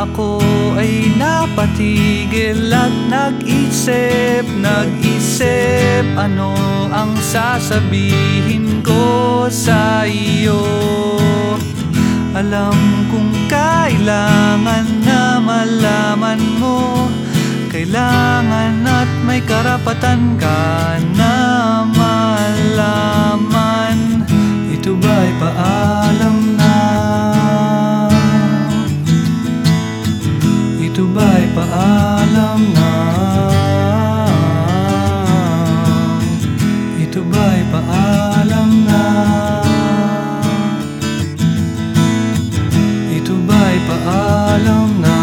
ako ay napatigil at nag-isip ano ang sasabihin ko sa iyo. Alam kong kailangan na malaman mo, kailangan at may karapatan ka na malaman. Ito ba'y paalam na? Ito ba'y paalam na? Ito ba'y paalam na? Ito ba'y paalam na?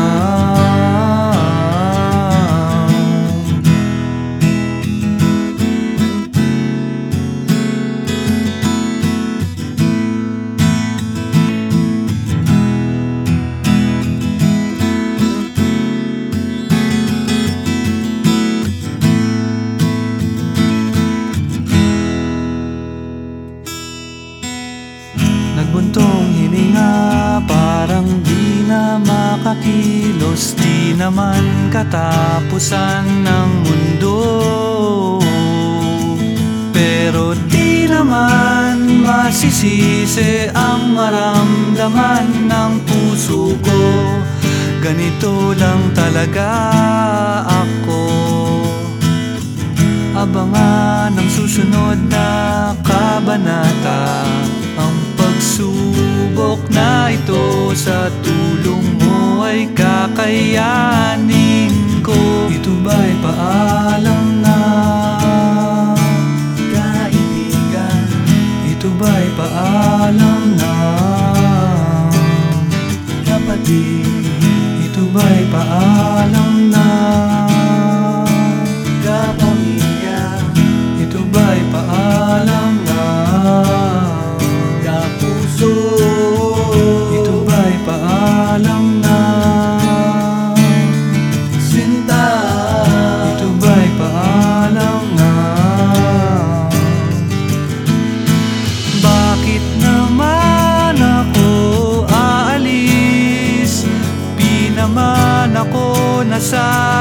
Nagbuntong hininga, parang di na makakilos, di naman katapusan ng mundo. Pero di naman masisisi ang maramdaman ng puso ko. Ganito lang talaga ako. Abangan ang susunod na kabanata, ang pagsubok na ito sa tulong mo ay kakayanin ko. Ito ba'y paalam na, kaibigan? Ito ba'y paalam na, kapatid? Ito ba'y paalam na, kapamilya? Ito ba'y paalam na, kapuso? Ito ba'y paalam na, sinta? Ito ba'y paalam na? Bakit naman ako aalis? Di naman ako nasa